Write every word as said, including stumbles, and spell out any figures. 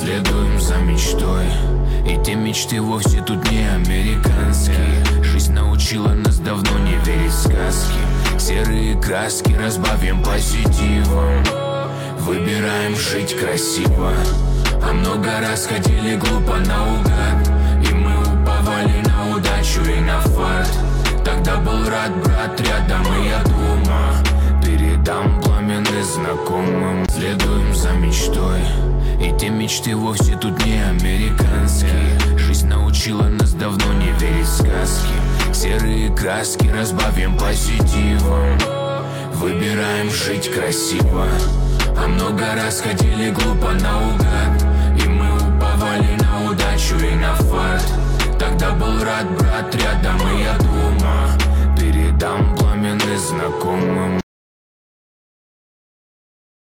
Следуем за мечтой, и те мечты вовсе тут не американские. Жизнь научила нас давно не верить в сказки. Серые краски разбавим позитивом. Выбираем жить красиво. А много раз ходили глупо наугад, и мы уповали на удачу и на фарт. Тогда был рад брат рядом, и я думаю, передам пламенный знакомым. Следуем за мечтой, и те мечты вовсе тут не американские. Жизнь научила нас давно не верить в сказки. Серые краски разбавим позитивом. Выбираем жить красиво. А много раз ходили глупо наугад, и мы уповали на удачу и на фарт. Тогда был рад брат рядом, и я думаю, передам пламенный знакомым.